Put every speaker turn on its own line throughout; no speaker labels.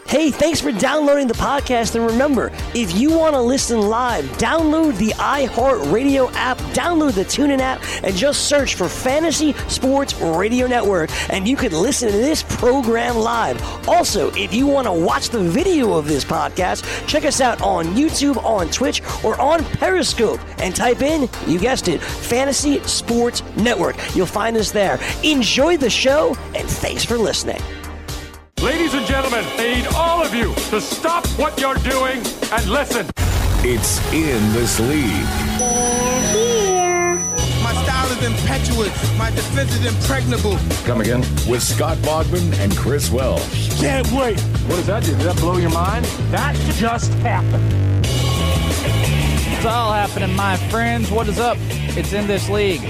Hey, thanks for downloading the podcast. And remember, if you want to listen live, download the iHeartRadio app, download the TuneIn app, and just search for Fantasy Sports Radio Network, and you can listen to this program live. Also, if you want to watch the video of this podcast, check us out on YouTube, on Twitch, or on Periscope, and type in, you guessed it, Fantasy Sports Network. You'll find us there. Enjoy the show, and thanks for listening.
Ladies and gentlemen, I need all of you to stop what you're doing and listen.
It's In This League.
They're here.
My style is impetuous. My defense is impregnable.
Come again? With Scott Bogman and Chris Welsh.
Can't wait. What does that do? Did that blow your mind? That just happened.
It's all happening, my friends. What is up? It's In This League.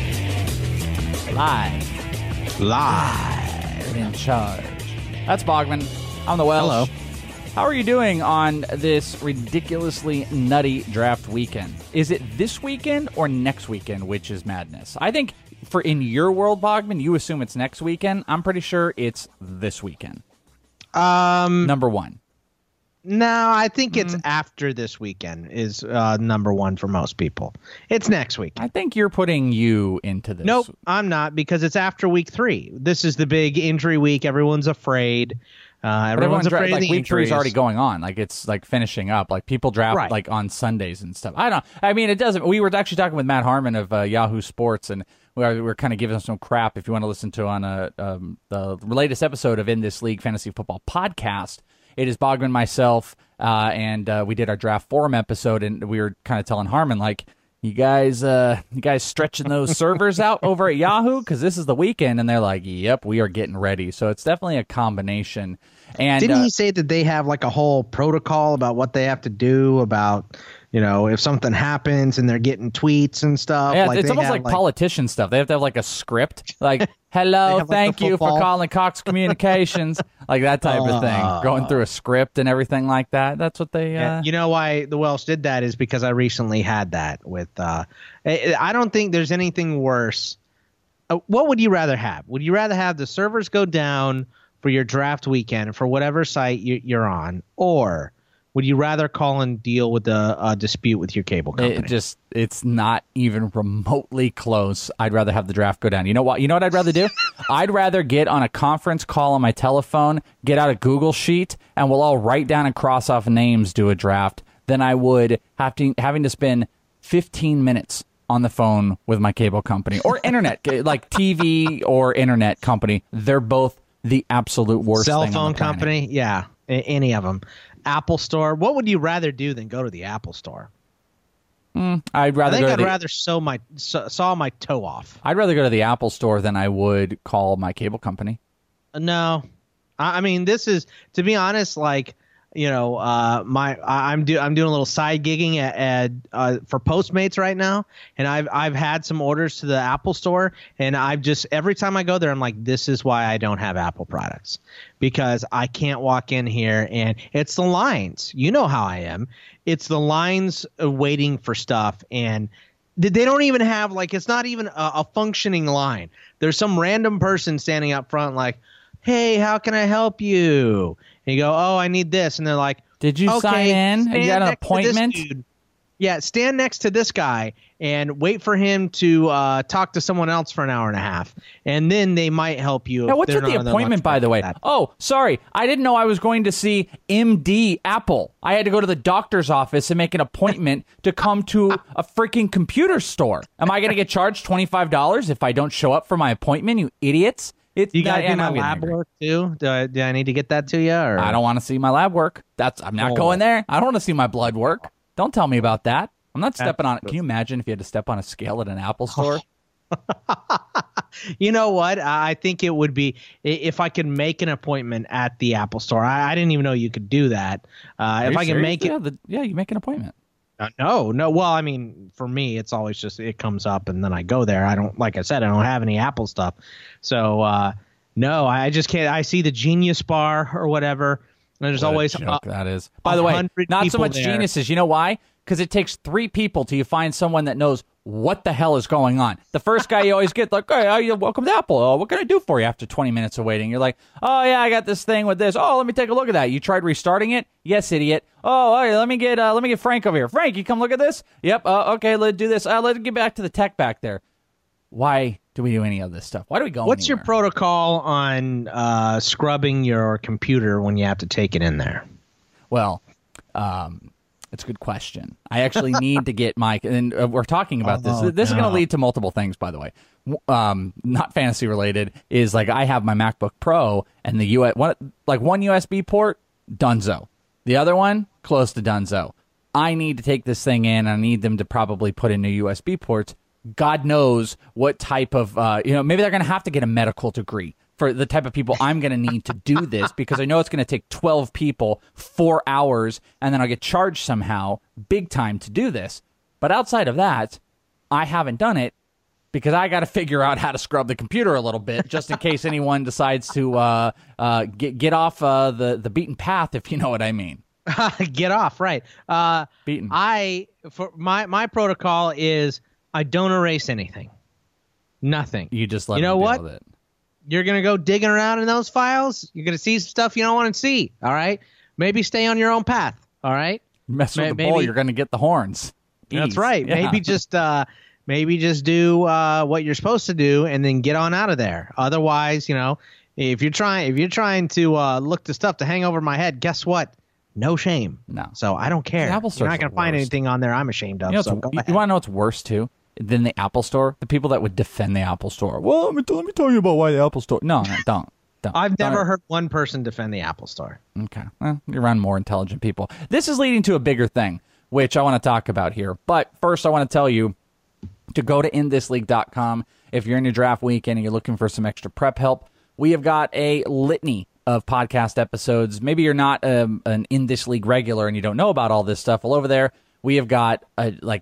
Live. In charge. That's Bogman. I'm the Welsh. Hello. How are you doing on this ridiculously nutty draft weekend? Is it this weekend or next weekend, which is madness? I think for in your world, Bogman, you assume it's next weekend. I'm pretty sure it's this weekend. Number one.
No, I think it's after this weekend is number one for most people. It's next week.
I think you're putting you into this.
Nope, I'm not, because it's after week 3. This is the big injury week. Everyone's afraid. Everyone's afraid of the
week 3 is
injuries.
already going on. Like, it's like finishing up. Like, people draft like on Sundays and stuff. I don't know. I mean, it doesn't. We were actually talking with Matt Harmon of Yahoo Sports, and we were kind of giving him some crap. If you want to listen to on the latest episode of In This League Fantasy Football Podcast, it is Bogman, myself, and we did our draft forum episode, and we were kind of telling Harmon, like, you guys stretching those servers out over at Yahoo? Because this is the weekend, and they're like, yep, we are getting ready. So it's definitely a combination. And
didn't he say that they have like a whole protocol about what they have to do about, you know, if something happens and they're getting tweets and stuff?
Yeah,
like
it's almost like politician stuff. They have to have like a script, like, hello, thank you for calling Cox Communications, like that type of thing, going through a script and everything like that. That's what they...
You know why the Welsh did that is because I recently had that with... I don't think there's anything worse. What would you rather have? Would you rather have the servers go down for your draft weekend for whatever site you're on, or would you rather call and deal with a dispute with your cable company?
It's not even remotely close. I'd rather have the draft go down. You know what? You know what I'd rather do? I'd rather get on a conference call on my telephone, get out a Google Sheet, and we'll all write down and cross off names, do a draft, than I would having to spend 15 minutes on the phone with my cable company or internet, like TV or internet company. They're both the absolute worst
cell
thing
phone
on the planet.
company. Yeah, any of them. Apple Store. What would you rather do than go to the Apple Store?
I'd rather
saw my toe off.
I'd rather go to the Apple Store than I would call my cable company.
No, I mean, this is, to be honest, like, you know, I'm doing a little side gigging for Postmates right now, and I've had some orders to the Apple Store, and I've just, every time I go there, I'm like, this is why I don't have Apple products, because I can't walk in here and it's the lines. You know how I am. It's the lines waiting for stuff, and they don't even have, like, it's not even a functioning line. There's some random person standing up front like, hey, how can I help you? And you go, oh, I need this. And they're like,
did you sign in? You got an appointment?
Yeah, stand next to this guy and wait for him to talk to someone else for an hour and a half. And then they might help you.
Now, what's with the appointment, by the way? Oh, sorry. I didn't know I was going to see MD Apple. I had to go to the doctor's office and make an appointment to come to a freaking computer store. Am I going to get charged $25 if I don't show up for my appointment, you idiots?
You got to do my lab work too? Do I need to get that to you? Or?
I don't want to see my lab work. I'm not going there. I don't want to see my blood work. Don't tell me about that. I'm not stepping on it. Can you imagine if you had to step on a scale at an Apple Store?
You know what? I think it would be if I could make an appointment at the Apple Store. I didn't even know you could do that. If I can make it.
Yeah, you make an appointment.
No. Well, I mean, for me, it's always just it comes up and then I go there. I don't, like I said, I don't have any Apple stuff. So, no, I just can't. I see the Genius Bar or whatever. And there's always
joke that is. By the way, not so much geniuses. You know why? Because it takes 3 people till you find someone that knows what the hell is going on? The first guy you always get, like, hey, welcome to Apple. What can I do for you after 20 minutes of waiting? You're like, oh, yeah, I got this thing with this. Oh, let me take a look at that. You tried restarting it? Yes, idiot. Oh, all right, let me get Frank over here. Frank, you come look at this? Yep, okay, let's do this. Let's get back to the tech back there. Why do we do any of this stuff? Why do we go
What's
anywhere?
your protocol on scrubbing your computer when you have to take it in there?
Well, it's a good question. I actually need to get my, and we're talking about this. This is going to lead to multiple things, by the way. Not fantasy related, is like I have my MacBook Pro and the one USB port, dunzo. The other one, close to dunzo. I need to take this thing in. I need them to probably put in new USB ports. God knows what type of, maybe they're going to have to get a medical degree for the type of people I'm going to need to do this, because I know it's going to take 12 people 4 hours, and then I'll get charged somehow big time to do this. But outside of that, I haven't done it because I got to figure out how to scrub the computer a little bit, just in case anyone decides to get off the beaten path, if you know what I mean.
Get off, right?
Beaten.
For my protocol is I don't erase anything. Nothing.
You just let
you know
them
what?
deal with it.
You're going to go digging around in those files. You're going to see some stuff you don't want to see. All right. Maybe stay on your own path. All right.
Mess with the bull, you're going to get the horns.
That's right.
Yeah.
Maybe just do what you're supposed to do and then get on out of there. Otherwise, if you're trying to look to stuff to hang over my head, guess what? No shame.
No.
So I don't care.
The Apple Store's
You're not going to find anything on there I'm ashamed of.
You
So go ahead.
want to know what's worse too than the Apple Store? The people that would defend the Apple Store. Well, let me tell you about why the Apple Store. No, don't.
I've never heard one person defend the Apple Store.
Okay. Well, you're around more intelligent people. This is leading to a bigger thing, which I want to talk about here. But first, I want to tell you to go to inthisleague.com. If you're in your draft weekend and you're looking for some extra prep help, we have got a litany of podcast episodes. Maybe you're not an In This League regular and you don't know about all this stuff. Well, over there, we have got like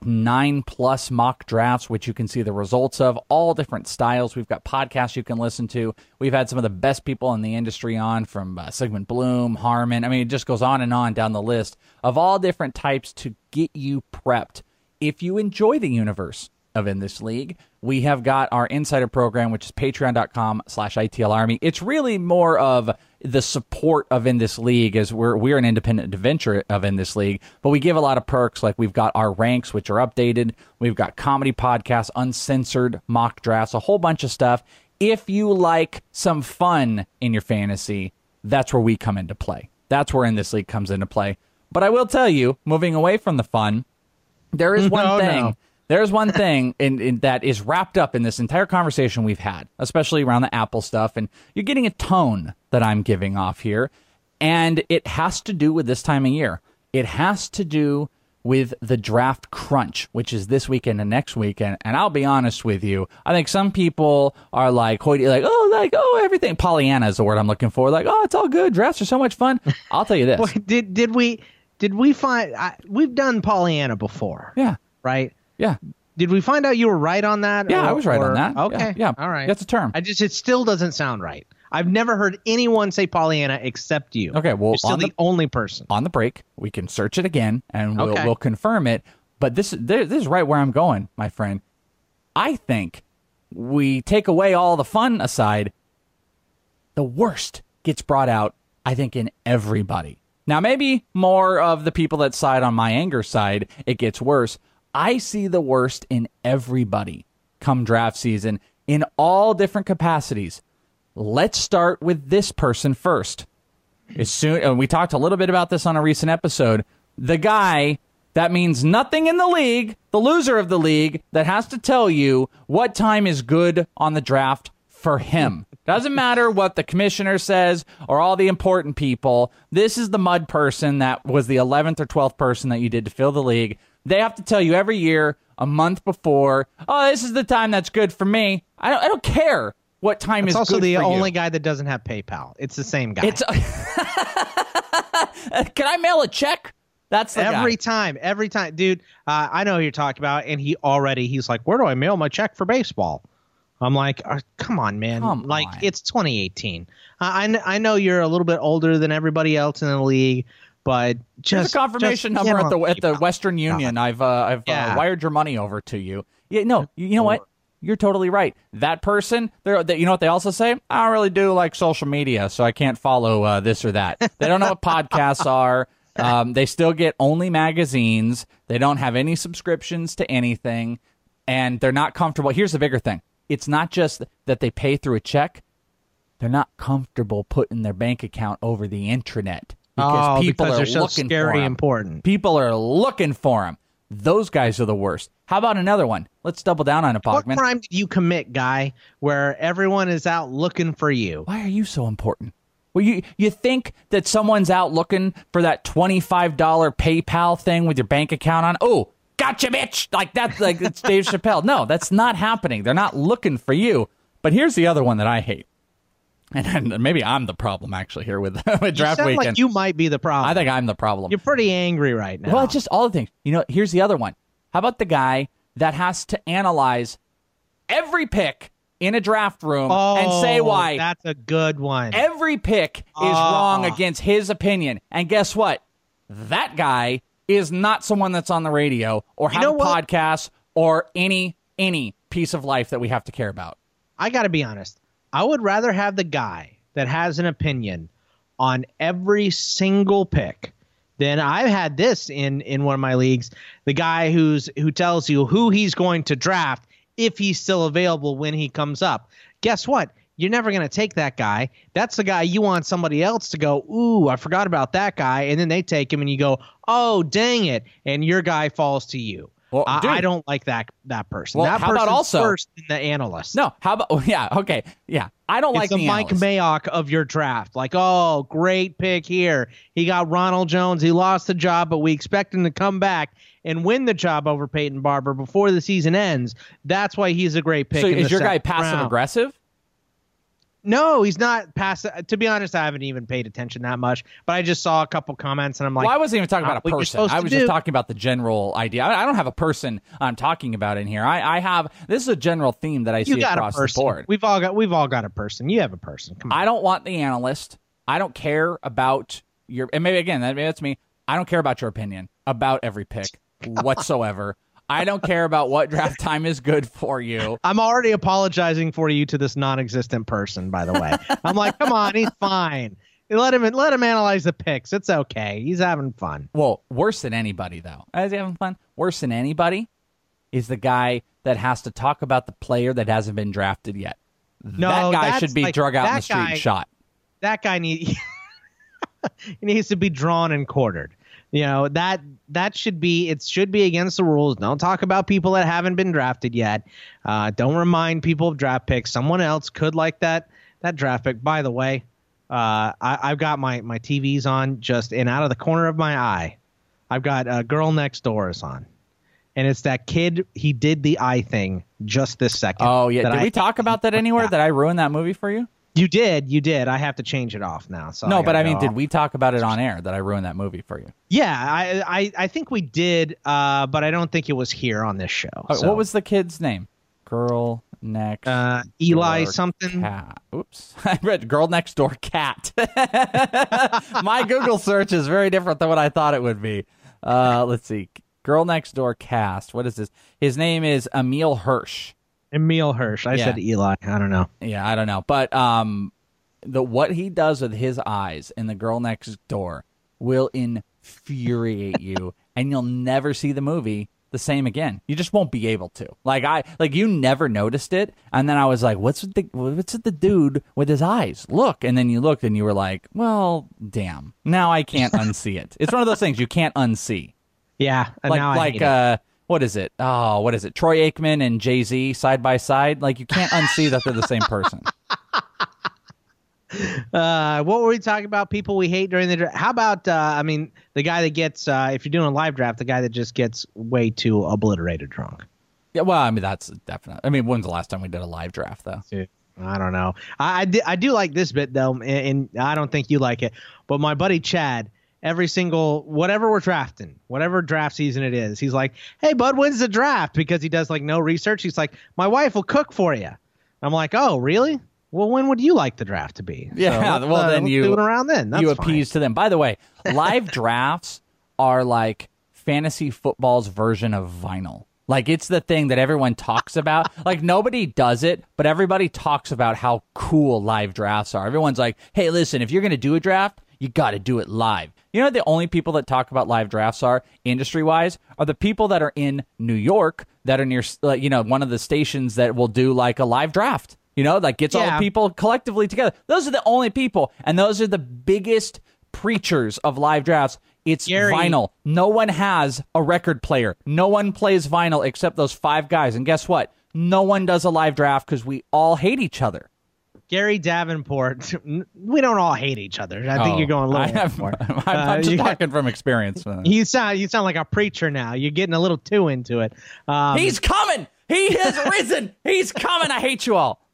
9+ mock drafts, which you can see the results of, all different styles. We've got podcasts you can listen to. We've had some of the best people in the industry on, from Sigmund Bloom, Harmon. I mean, it just goes on and on down the list of all different types to get you prepped. If you enjoy the universe of In This League, we have got our insider program, which is patreon.com/ITLArmy. It's really more of the support of In This League, as we're an independent venture of In This League, but we give a lot of perks. Like we've got our ranks, which are updated. We've got comedy podcasts, uncensored mock drafts, a whole bunch of stuff. If you like some fun in your fantasy, that's where we come into play. That's where In This League comes into play. But I will tell you, moving away from the fun, there is one thing. No. There's one thing in that is wrapped up in this entire conversation we've had, especially around the Apple stuff, and you're getting a tone that I'm giving off here, and it has to do with this time of year. It has to do with the draft crunch, which is this weekend and next weekend. And I'll be honest with you, I think some people are like, everything. Pollyanna is the word I'm looking for. Like, oh, it's all good. Drafts are so much fun. I'll tell you this.
Boy, did we find we've done Pollyanna before?
Yeah.
Right.
Yeah.
Did we find out you were right on that?
Yeah, I was right on that.
Okay.
Yeah.
All right.
That's a term.
It still doesn't sound right. I've never heard anyone say Pollyanna except you.
Okay. Well,
you're still the only person.
On the break, we can search it again and we'll confirm it. But this is right where I'm going, my friend. I think we take away all the fun aside. The worst gets brought out, I think, in everybody. Now, maybe more of the people that side on my anger side, it gets worse. I see the worst in everybody come draft season in all different capacities. Let's start with this person first. And we talked a little bit about this on a recent episode. The guy that means nothing in the league, the loser of the league, that has to tell you what time is good on the draft for him. Doesn't matter what the commissioner says or all the important people. This is the mud person that was the 11th or 12th person that you did to fill the league. They have to tell you every year, a month before, oh, this is the time that's good for me. I don't care what time is good for you. It's
also the only guy that doesn't have PayPal. It's the same guy.
Can I mail a check? That's the
every
guy.
Every time. Dude, I know who you're talking about, and he's like, where do I mail my check for baseball? I'm like, come on, man. It's 2018. I know you're a little bit older than everybody else in the league, but
just a confirmation number at the Western Union. I've wired your money over to you. Yeah, no, you know what? You're totally right. That person, you know what they also say? I don't really do like social media, so I can't follow this or that. They don't know what podcasts are. They still get only magazines. They don't have any subscriptions to anything, and they're not comfortable. Here's the bigger thing. It's not just that they pay through a check. They're not comfortable putting their bank account over the intranet because people are
they're so
looking
scary
for them.
important.
People are looking for them. Those guys are the worst. How about another one? Let's double down on it, Bogman.
What crime did you commit, guy, where everyone is out looking for you?
Why are you so important? Well, you think that someone's out looking for that $25 PayPal thing with your bank account on? Oh, gotcha, bitch! Like that's like it's Dave Chappelle. No, that's not happening. They're not looking for you. But here's the other one that I hate. And maybe I'm the problem, actually, here with draft weekend.
Like you might be the problem.
I think I'm the problem.
You're pretty angry right now.
Well, it's just all the things. You know, here's the other one. How about the guy that has to analyze every pick in a draft room and say why?
That's a good one.
Every pick is wrong against his opinion. And guess what? That guy is not someone that's on the radio or have a podcast or any piece of life that we have to care about.
I got to be honest. I would rather have the guy that has an opinion on every single pick than I've had this in one of my leagues. The guy who tells you who he's going to draft if he's still available when he comes up. Guess what? You're never going to take that guy. That's the guy you want somebody else to go, ooh, I forgot about that guy. And then they take him and you go, oh, dang it. And your guy falls to you. Well, I don't like that person.
Well,
that
how about also
first in the analyst?
No, how about okay, yeah. I don't like the
Mike
analyst.
Mayock of your draft. Like, oh, great pick here. He got Ronald Jones. He lost the job, but we expect him to come back and win the job over Peyton Barber before the season ends. That's why he's a great pick.
So is your guy passive aggressive?
No, he's not passive. To be honest, I haven't even paid attention that much, but I just saw a couple comments and I'm like,
well, I wasn't even talking about a person. I was just talking about the general idea. I don't have a person I'm talking about in here. I have, this is a general theme that I see across the board.
We've all got a person. You have a person. Come on.
I don't want the analyst. I don't care about your, and maybe that's me. I don't care about your opinion about every pick whatsoever. I don't care about what draft time is good for you.
I'm already apologizing for you to this non-existent person, by the way. I'm like, come on, he's fine. Let him analyze the picks. It's okay. He's having fun.
Well, worse than anybody, though. Is he having fun? Worse than anybody is the guy that has to talk about the player that hasn't been drafted yet. No, that guy should be drug out in the street and shot.
That guy he needs to be drawn and quartered. You know, that should be against the rules. Don't talk about people that haven't been drafted yet. Don't remind people of draft picks. Someone else could like that draft pick. By the way, I've got my TVs on and out of the corner of my eye, I've got Girl Next Door is on. And it's that kid, he did the eye thing just this second.
Oh, yeah. Did we talk about that anywhere? Did I ruin that movie for you?
You did. I have to change it off now. So
no, but I mean, did we talk about it on air that I ruined that movie for you?
Yeah, I think we did, but I don't think it was here on this show. So.
What was the kid's name? Girl Next
Eli
Door
something.
Cat. Oops. I read Girl Next Door Cat. My Google search is very different than what I thought it would be. Let's see. Girl Next Door cast. What is this? His name is Emil Hirsch.
Emil Hirsch. I said Eli. I don't know.
Yeah, I don't know. But what he does with his eyes in The Girl Next Door will infuriate you, and you'll never see the movie the same again. You just won't be able to. Like you never noticed it, and then I was like, "What's with the dude with his eyes? Look!" And then you looked, and you were like, "Well, damn! Now I can't unsee it." It's one of those things you can't unsee.
Yeah,
what is it? Oh, what is it? Troy Aikman and Jay-Z side by side. Like, you can't unsee that they're the same person.
What were we talking about? People we hate during the draft. How about, the guy that gets, if you're doing a live draft, the guy that just gets way too obliterated drunk.
Yeah, well, I mean, that's definite. I mean, when's the last time we did a live draft, though?
I don't know. I do like this bit, though, and I don't think you like it. But my buddy Chad, every single, whatever we're drafting, whatever draft season it is, he's like, hey, bud, when's the draft? Because he does, no research. He's like, my wife will cook for you. I'm like, oh, really? Well, when would you like the draft to be?
Yeah,
so
then
you do it around then. That's
you appease
fine.
to them. By the way, live drafts are like fantasy football's version of vinyl. Like, it's the thing that everyone talks about. Like, nobody does it, but everybody talks about how cool live drafts are. Everyone's like, hey, listen, if you're going to do a draft, you got to do it live. You know, the only people that talk about live drafts are, industry-wise, are the people that are in New York that are near, one of the stations that will do, like, a live draft. You know, like, gets all the people collectively together. Those are the only people, and those are the biggest preachers of live drafts. It's vinyl. No one has a record player. No one plays vinyl except those 5 guys. And guess what? No one does a live draft because we all hate each other.
Gary Davenport, we don't all hate each other. I think you're going a little
I'm just talking from experience.
You sound like a preacher now. You're getting a little too into it.
He's coming. He has risen. He's coming. I hate you all.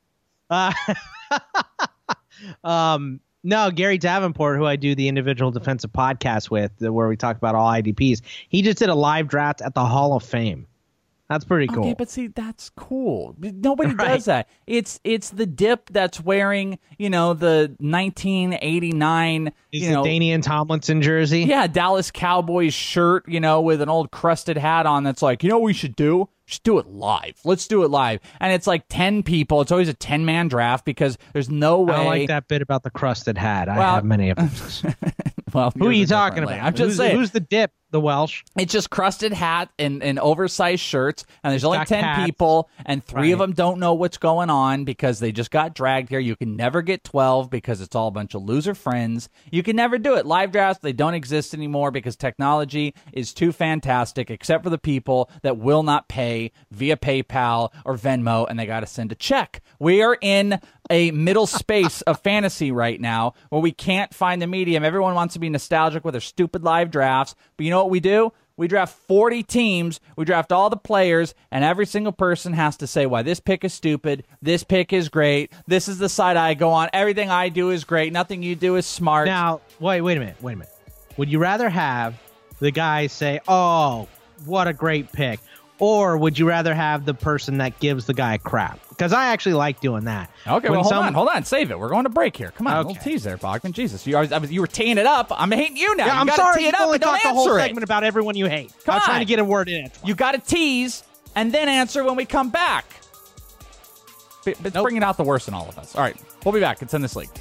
No, Gary Davenport, who I do the individual defensive podcast with, where we talk about all IDPs, he just did a live draft at the Hall of Fame. That's pretty cool.
Okay, but see, that's cool. Nobody does that. It's the dip that's wearing, the 1989,
Danian Tomlinson jersey.
Yeah, Dallas Cowboys shirt, with an old crusted hat on. That's like, what we should do? Just do it live. Let's do it live. And it's like 10 people. It's always a 10-man draft because there's no way.
I don't like that bit about the crusted hat. I have many of them.
Well,
who are you talking about?
I'm just saying.
Who's the dip? The Welsh.
It's just crusted hat and oversized shirts, and there's only 10 people, and 3 of them don't know what's going on because they just got dragged here. You can never get 12 because it's all a bunch of loser friends. You can never do it. Live drafts, they don't exist anymore because technology is too fantastic, except for the people that will not pay via PayPal or Venmo, and they got to send a check. We are in a middle space of fantasy right now where we can't find the medium. Everyone wants to be nostalgic with their stupid live drafts, but you know what we do? We draft 40 teams, we draft all the players, and every single person has to say why this pick is stupid, this pick is great, this is the side I go on, everything I do is great, nothing you do is smart.
Now, wait a minute. Would you rather have the guy say, oh, what a great pick? Or would you rather have the person that gives the guy crap? Because I actually like doing that.
Okay, well, hold on. Save it. We're going to break here. Come on, a little tease there, Bogman. Jesus, you were teeing it up. I'm hating you now.
Yeah, I'm sorry. You only talked the whole segment about everyone you hate. I'm trying to get a word in it.
You got to tease and then answer when we come back. It's bringing out the worst in all of us. All right, we'll be back. It's In This League.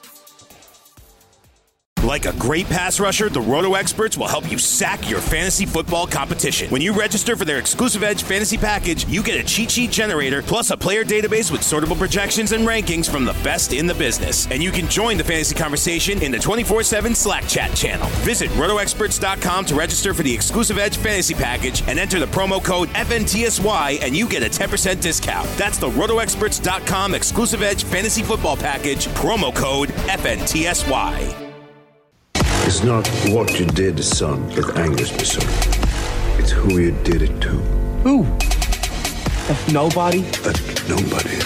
Like a great pass rusher, the Roto Experts will help you sack your fantasy football competition. When you register for their exclusive Edge fantasy package, you get a cheat sheet generator plus a player database with sortable projections and rankings from the best in the business. And you can join the fantasy conversation in the 24/7 Slack chat channel. Visit RotoExperts.com to register for the exclusive Edge fantasy package and enter the promo code FNTSY and you get a 10% discount. That's the RotoExperts.com exclusive Edge fantasy football package, promo code FNTSY.
It's not what you did, son, that angers me, son. It's who you did it to.
Who? Nobody?
Nobody.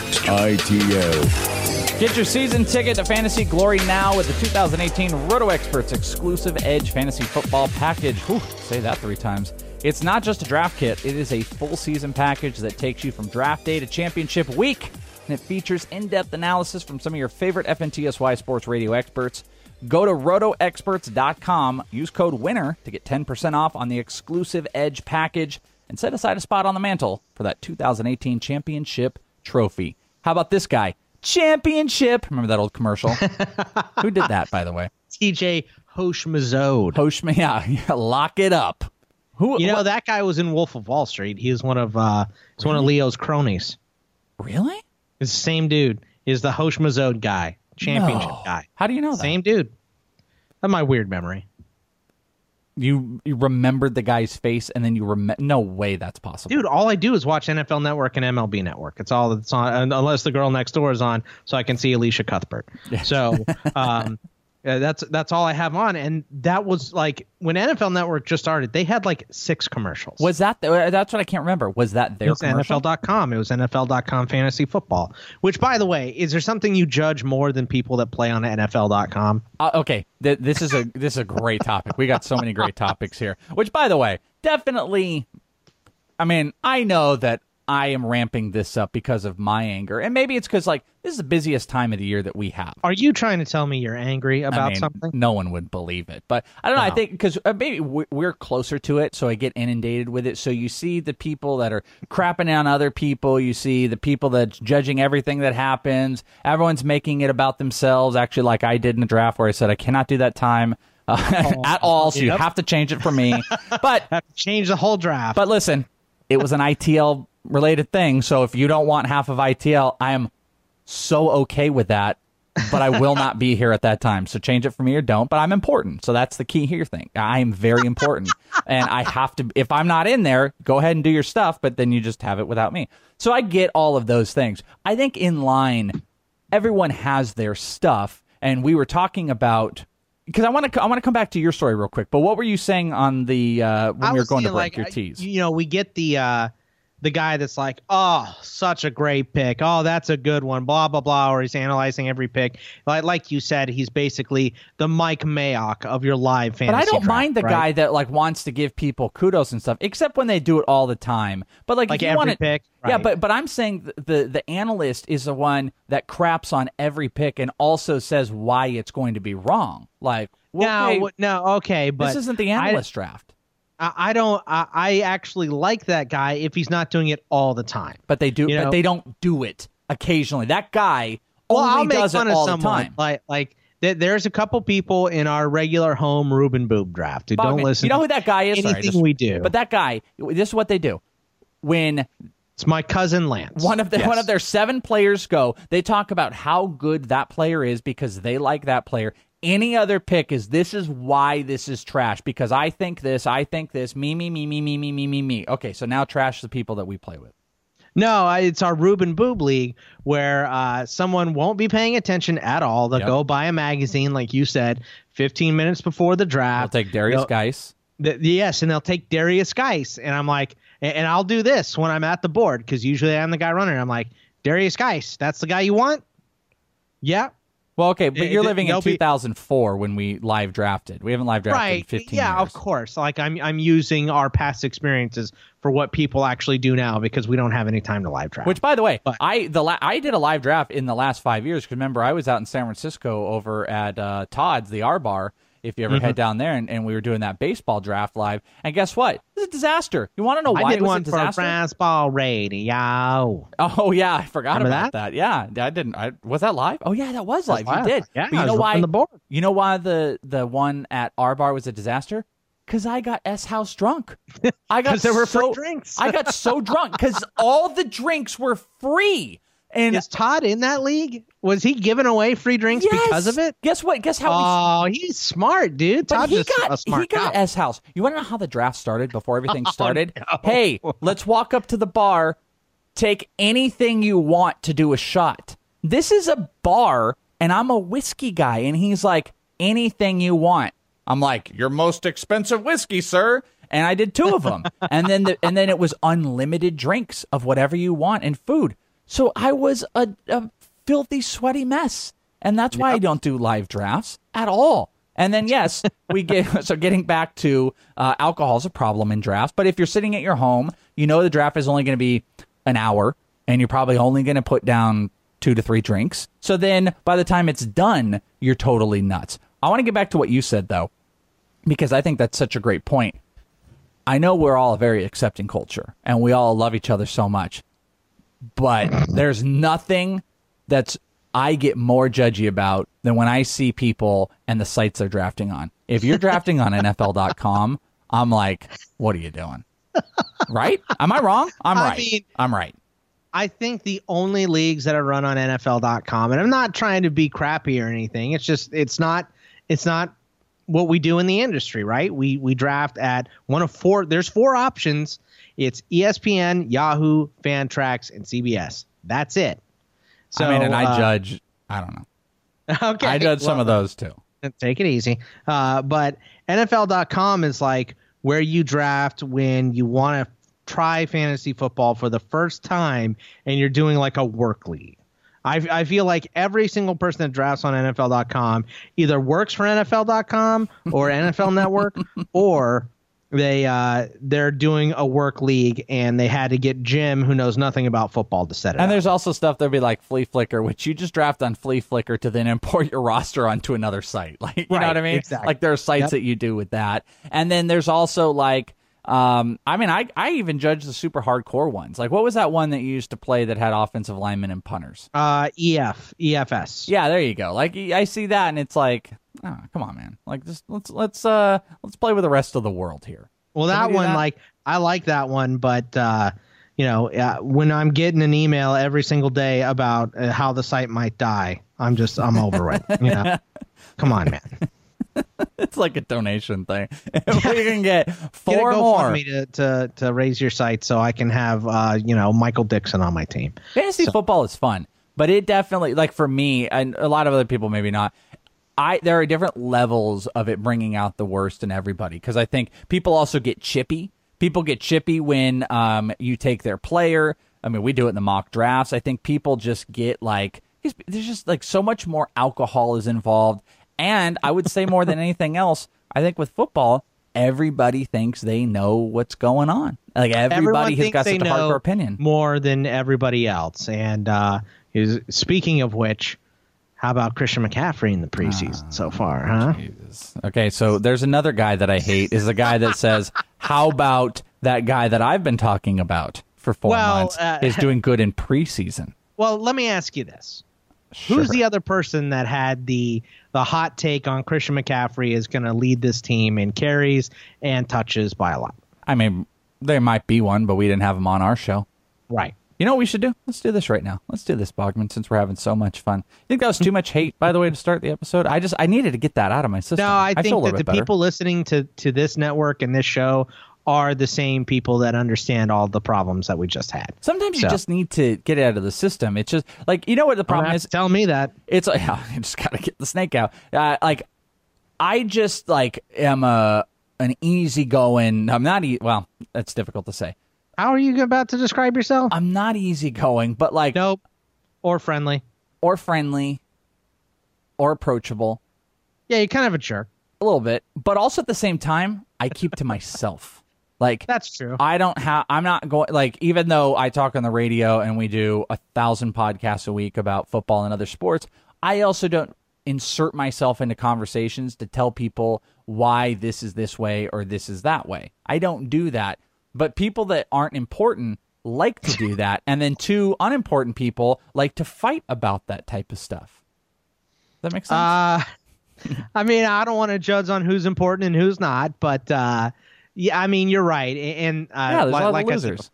ITL.
Get your season ticket to Fantasy Glory now with the 2018 Roto Experts exclusive Edge fantasy football package. Whew, say that 3 times. It's not just a draft kit. It is a full season package that takes you from draft day to championship week. And it features in-depth analysis from some of your favorite FNTSY sports radio experts. Go to rotoexperts.com, use code WINNER to get 10% off on the exclusive Edge package, and set aside a spot on the mantle for that 2018 championship trophy. How about this guy? Championship! Remember that old commercial? Who did that, by the way?
TJ Houshmandzadeh.
Yeah, lock it up.
That guy was in Wolf of Wall Street. He was one of Leo's cronies.
Really?
It's the same dude. Is the Houshmandzadeh guy. Championship guy.
How do you know that?
Same dude. That's my weird memory.
You remembered the guy's face and then you remember. No way that's possible.
Dude, all I do is watch NFL Network and MLB Network. It's all that's on, unless the girl next door is on, so I can see Alicia Cuthbert. So that's all I have on. And that was like when NFL Network just started, they had like 6 commercials.
Was that that's what I can't remember. Was that their commercial?
NFL.com. It was NFL.com fantasy football. Which, by the way, is there something you judge more than people that play on NFL.com?
Okay, this is a great topic. We got so many great topics here. Which, by the way, definitely. I mean, I know that I am ramping this up because of my anger. And maybe it's because, like, this is the busiest time of the year that we have.
Are you trying to tell me you're angry about something?
No one would believe it. But I don't know. I think because maybe we're closer to it, so I get inundated with it. So you see the people that are crapping on other people. You see the people that's judging everything that happens. Everyone's making it about themselves, actually, like I did in the draft where I said I cannot do that time at all, so you have to change it for me. But
have to change the whole draft.
But listen, it was an ITL-related thing, so if you don't want half of ITL, I am so okay with that, but I will not be here at that time. So change it for me or don't, but I'm important. So that's the key here thing. I am very important, and I have to, if I'm not in there, go ahead and do your stuff, but then you just have it without me. So I get all of those things. I think in line, everyone has their stuff, and we were talking about, because I want to come back to your story real quick, but what were you saying on the when we were going to break your tease?
We get the guy that's like, oh, such a great pick. Oh, that's a good one, blah, blah, blah. Or he's analyzing every pick. Like you said, he's basically the Mike Mayock of your live fantasy
But I don't
draft,
mind the
right?
guy that like wants to give people kudos and stuff, except when they do it all the time. But like if you
every
want to,
pick? Right.
Yeah, but I'm saying the analyst is the one that craps on every pick and also says why it's going to be wrong. Like,
okay, but
this isn't the analyst draft.
I actually like that guy if he's not doing it all the time.
But they do. But they don't do it occasionally. That guy only does it all the time.
Like there's a couple people in our regular home Ruben Boob draft who don't listen.
You know who that guy is?
Anything we do.
But that guy, this is what they do. When
it's my cousin Lance.
One of their 7 players go. They talk about how good that player is because they like that player. Any other pick this is why this is trash, because I think this, me. Okay, so now trash the people that we play with.
No, it's our Ruben Boob League where someone won't be paying attention at all. They'll go buy a magazine, like you said, 15 minutes before the draft.
They'll take Darius Geis.
Yes, and they'll take Darius Geis. And I'm like, and I'll do this when I'm at the board, because usually I'm the guy running. I'm like, Darius Geis, that's the guy you want? Yeah.
Well, okay, but you're living in 2004 when we live drafted. We haven't live drafted in 15 years.
Yeah, of course. Like I'm using our past experiences for what people actually do now because we don't have any time to live draft.
Which, by the way, I did a live draft in the last 5 years. Because remember, I was out in San Francisco over at Todd's, the R Bar. If you ever head down there, and we were doing that baseball draft live, and guess what? It was a disaster. You want to know why it was a disaster?
For Fastball Radio.
Oh yeah, I forgot about that. Yeah, I didn't. Was that live? Oh yeah, that was live. You did.
Yeah,
but you know why? You know why the one at R Bar was a disaster? Because I got S-House drunk.
Because there were free drinks.
I got so drunk because all the drinks were free. And
is Todd in that league? Was he giving away free drinks because of it?
Guess what? Guess how?
He's smart, dude.
Todd's a smart guy. S-House. You want to know how the draft started before everything started?
No.
Hey, let's walk up to the bar. Take anything you want to do a shot. This is a bar, and I'm a whiskey guy, and he's like, anything you want. I'm like, your most expensive whiskey, sir. And I did 2 of them, and then it was unlimited drinks of whatever you want and food. So I was a filthy, sweaty mess. And that's why I don't do live drafts at all. And then, yes, getting back to alcohol is a problem in drafts. But if you're sitting at your home, you know the draft is only going to be an hour, and you're probably only going to put down 2 to 3 drinks. So then by the time it's done, you're totally nuts. I want to get back to what you said, though, because I think that's such a great point. I know we're all a very accepting culture, and we all love each other so much. But there's nothing I get more judgy about than when I see people and the sites they're drafting on. If you're drafting on NFL.com, I'm like, what are you doing? Right? Am I wrong? I'm right.
I think the only leagues that are run on NFL.com, and I'm not trying to be crappy or anything. It's just it's not what we do in the industry, right? We draft at one of 4. There's 4 options. It's ESPN, Yahoo, Fantrax, and CBS. That's it. So,
I mean, and I judge, I don't know.
Okay.
I judge some of those too.
Take it easy. But NFL.com is like where you draft when you want to try fantasy football for the first time and you're doing like a work league. I feel like every single person that drafts on NFL.com either works for NFL.com or NFL Network or they're doing a work league, and they had to get Jim, who knows nothing about football, to set it up.
And there's also stuff that'll be like Flea Flicker, which you just draft on Flea Flicker to then import your roster onto another site. Like, you know what I mean?
Exactly.
Like there are sites that you do with that. And then there's also like, I even judge the super hardcore ones. Like, what was that one that you used to play that had offensive linemen and punters?
EFS.
Yeah, there you go. Like, I see that, and it's like, oh, come on, man. Like, just let's play with the rest of the world here.
Well, that one, like, I like that one, but when I'm getting an email every single day about how the site might die, I'm over it. Come on, man.
It's like a donation thing. If we can get 4 more
to raise your site so I can have Michael Dixon on my team.
Fantasy football is fun, but it definitely, like, for me and a lot of other people maybe not, there are different levels of it bringing out the worst in everybody, because I think people also get chippy. People get chippy when you take their player. I mean, we do it in the mock drafts. I think people just get like, there's just like so much more alcohol is involved. And I would say more than anything else, I think with football, everybody thinks they know what's going on. Like everybody has got such a hardcore opinion.
More than everybody else. And speaking of which, how about Christian McCaffrey in the preseason so far, huh?
Jesus. Okay, so there's another guy that I hate, is the guy that says, how about that guy that I've been talking about for 4 months is doing good in preseason?
Well, let me ask you this.
Sure.
Who's the other person that had the hot take on Christian McCaffrey is going to lead this team in carries and touches by a lot?
I mean, there might be one, but we didn't have him on our show.
Right.
You know what we should do? Let's do this right now. Let's do this, Bogman, since we're having so much fun. You think that was too much hate, by the way, to start the episode? I needed to get that out of my system.
No, I think that the
better.
people listening to this network and this show are the same people that understand all the problems that we just had.
Sometimes you just need to get it out of the system. It's just like, you know what the problem is?
Tell me that.
It's like, you just got to get the snake out. I just like am an easygoing. I'm not. Well, that's difficult to say.
How are you about to describe yourself?
I'm not easygoing, but like
nope, or friendly,
or approachable.
Yeah, you're kind of a jerk,
a little bit, but also at the same time, I keep to myself. Like,
that's true.
I'm not going, like, even though I talk on the radio and we do 1,000 podcasts a week about football and other sports, I also don't insert myself into conversations to tell people why this is this way or this is that way. I don't do that. But people that aren't important like to do that. And then 2 unimportant people like to fight about that type of stuff. Does that make sense?
I mean, I don't want to judge on who's important and who's not, but yeah, I mean, you're right. And
there's a lot of losers.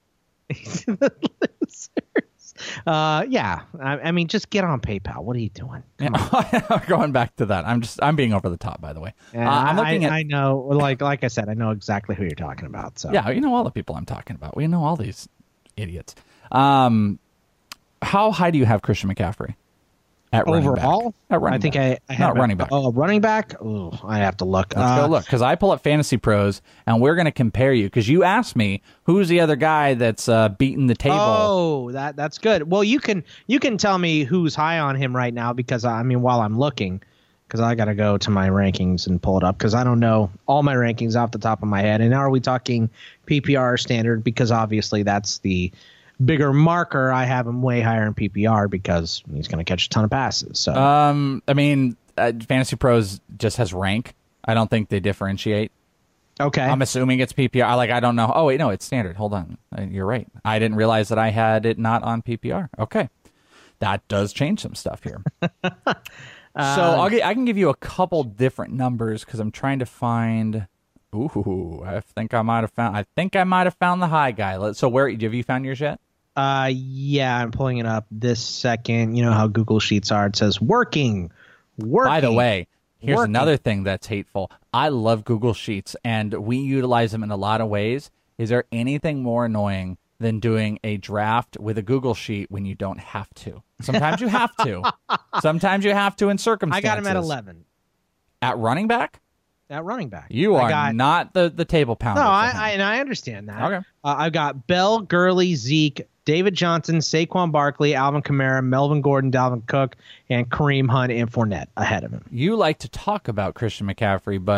Yeah. I mean, just get on PayPal. What are you doing?
Going back to that, I'm being over the top, by the way. I'm looking at.
I know, like I said, I know exactly who you're talking about. So
yeah, you know all the people I'm talking about. We know all these idiots. How high do you have Christian McCaffrey? At
overall,
at running
I think
back.
I have
running back.
Oh, running back. Oh, I have to look.
Let's go look, because I pull up Fantasy Pros, and we're going to compare you. Because you asked me who's the other guy that's beating the table.
Oh, that's good. Well, you can tell me who's high on him right now, because I mean, while I'm looking, because I got to go to my rankings and pull it up, because I don't know all my rankings off the top of my head. And are we talking PPR standard? Because obviously that's the bigger marker. I have him way higher in PPR because he's going to catch a ton of passes. So,
I mean, Fantasy Pros just has rank. I don't think they differentiate.
Okay.
I'm assuming it's PPR. I don't know. Oh, wait, no, it's standard. Hold on. You're right. I didn't realize that I had it not on PPR. Okay. That does change some stuff here. So I can give you a couple different numbers because I'm trying to find. Ooh, I think I might have found the high guy. So have you found yours yet?
Yeah, I'm pulling it up this second. You know how Google Sheets are. It says working.
By the way, here's another thing that's hateful. I love Google Sheets, and we utilize them in a lot of ways. Is there anything more annoying than doing a draft with a Google Sheet when you don't have to? Sometimes you have to. Sometimes you have to in circumstances.
I got him at 11.
At running back?
At running back.
You are not the table pounder.
No, I understand that.
Okay.
I've got Bell, Gurley, Zeke, David Johnson, Saquon Barkley, Alvin Kamara, Melvin Gordon, Dalvin Cook, and Kareem Hunt and Fournette ahead of him.
You like to talk about Christian McCaffrey, but